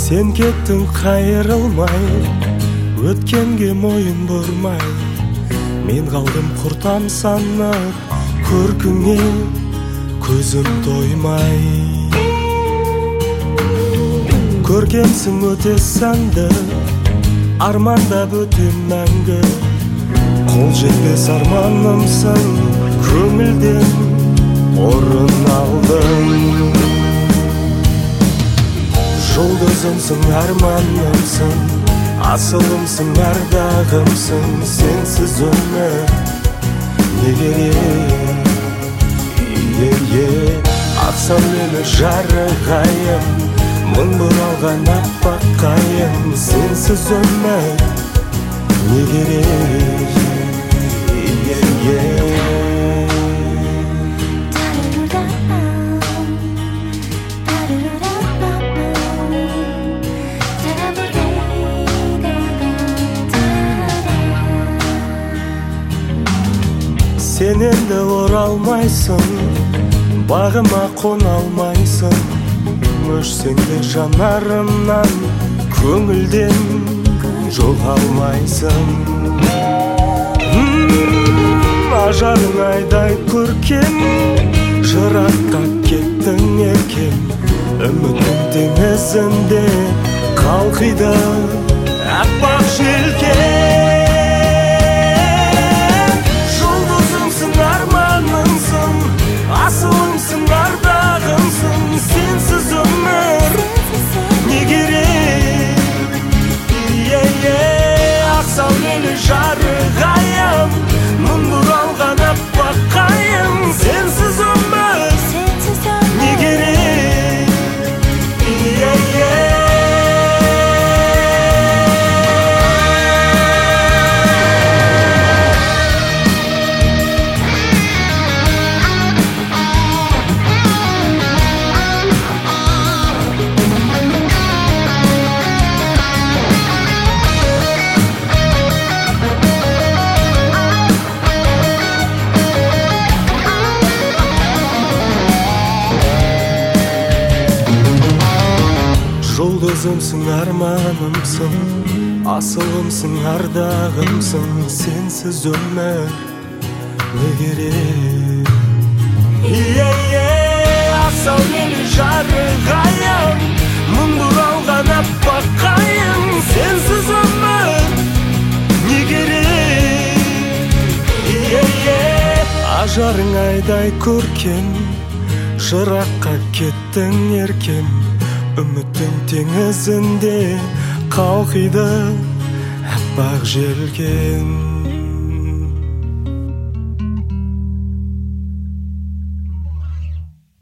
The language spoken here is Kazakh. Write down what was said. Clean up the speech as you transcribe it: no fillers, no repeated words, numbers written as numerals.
Sen kеттің қайырылмай, өткенге мойын бұрмай. Мен қалдым құртам санап, көркіңе көзім тоймай. Көркемсің өте сәнді, армандап өтем мәңгі. Қол жетпес арманымсың, көңілден орын алдың. Жұлдызымсың, арманымсың, асылымсың, ардағымсың. Сенсіз өмір не керек? Ақ сәулелі жарығайым, мың бұралған аппақ қайым. Сенсіз өмір не керек? Сен енді оралмайсың, бағыма қона алмайсың. Өшсең де жанарымнан, көңілден жоғалмайсың. Ажарың айдай көркем, жыраққа кеттің еркем. Үміттің теңізінде қалқиды аппақ желкен. Асылымсың, ардағымсың. Сенсіз өмір не керек? Ақ сәулелі жарығайым, мың бұралған аппақ қайым. Сенсіз өмір не керек? Жұлдызымсың, арманымсың, асылымсың, ардағымсың. Сенсіз өмір не керек? Ақ сәулелі жарығайым, мың бұралған аппақ қайым. Сенсіз өмір не керек? Ажарың айдай көркем, жыраққа кеттің еркем. Үміттің теңізінде қалқиды аппақ желкен.